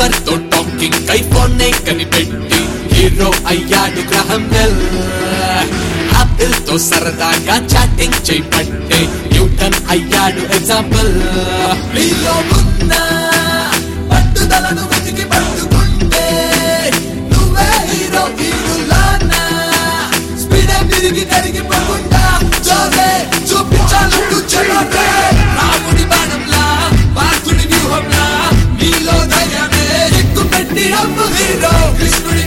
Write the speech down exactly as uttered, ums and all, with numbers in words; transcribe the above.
ఎవరితో talking iPhone నే కనిపెట్టి హీరో అయ్యాడు గ్రహం బెల్. ఆపిల్ తో సరదాగా చాటింగ్ చేపట్టే న్యూటన్ అయ్యాడు ఎగ్జాంపుల్. నీలో ఉన్న పట్టుదలను వెతికి పట్టుకుంటే నువ్వే హీరో హీరోలానా. స్పీడే తిరిగి కరిగిపోకుండా జోరే చూపించాలంటూ చెలోటే. రాముడి బాణంలా వార్తుడి వ్యూహంలా నీలో ధైర్యమే ఎక్కుపెట్టి అమ్ము హీరో. కృష్ణుడి